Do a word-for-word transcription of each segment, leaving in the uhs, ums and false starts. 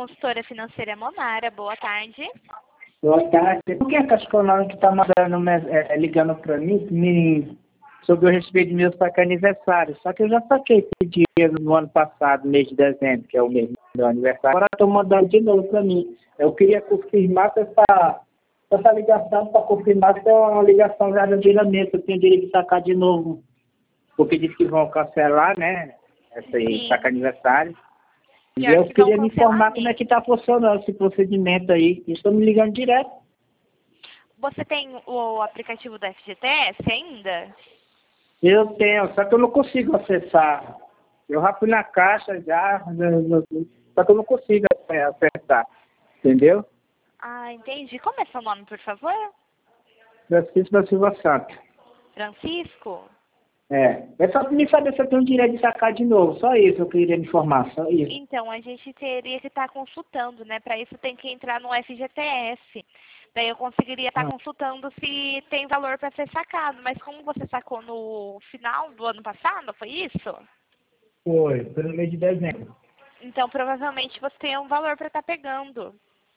consultora financeira Monara. Boa tarde. Boa tarde. Por que a Cascolão que está mandando, é, ligando para mim, me, sobre o respeito do meu saque aniversário? Só que eu já saquei esse dinheiro no ano passado, mês de dezembro, que é o mês do meu aniversário. Agora estão mandando de novo para mim. Eu queria confirmar se essa, essa ligação, para confirmar se é uma ligação verdadeiramente. Eu tenho direito de sacar de novo. Porque disse que vão cancelar, né? Esse aí, saque aniversário. E eu queria me informar como é que está funcionando esse procedimento aí. Estou me ligando direto. Você tem o aplicativo do F G T S ainda? Eu tenho, só que eu não consigo acessar. Eu já fui na caixa já, só que eu não consigo acessar. Entendeu? Ah, entendi. Como é seu nome, por favor? Francisco da Silva Santos. Francisco? É. É só para me saber se eu tenho direito de sacar de novo. Só isso eu queria me informar, só isso. Então, a gente teria que estar consultando, né? Para isso tem que entrar no F G T S. Daí eu conseguiria estar Ah. consultando se tem valor para ser sacado. Mas como você sacou no final do ano passado, foi isso? Foi, foi no mês de dezembro. Então, provavelmente você tem um valor para estar pegando.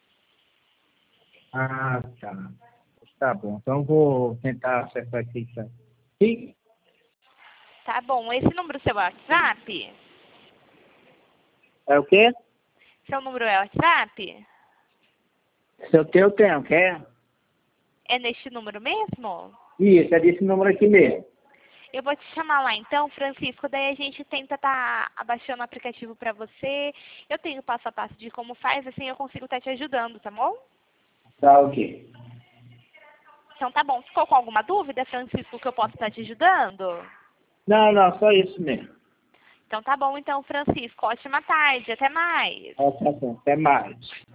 Ah, tá. Tá bom. Então vou tentar acessar aqui. Tá? Sim? Tá bom. Esse número é seu WhatsApp? É o quê? Seu número é WhatsApp? Se eu tenho, eu tenho. Quer? É neste número mesmo? Isso, é desse número aqui mesmo. Eu vou te chamar lá então, Francisco, daí a gente tenta estar abaixando o aplicativo para você. Eu tenho passo a passo de como faz, assim eu consigo estar te ajudando, tá bom? Tá, ok. Então tá bom. Ficou com alguma dúvida, Francisco, que eu posso estar te ajudando? Não, não, só isso mesmo. Então tá bom então, Francisco. Ótima tarde. Até mais. Tá, tá bom. Até mais.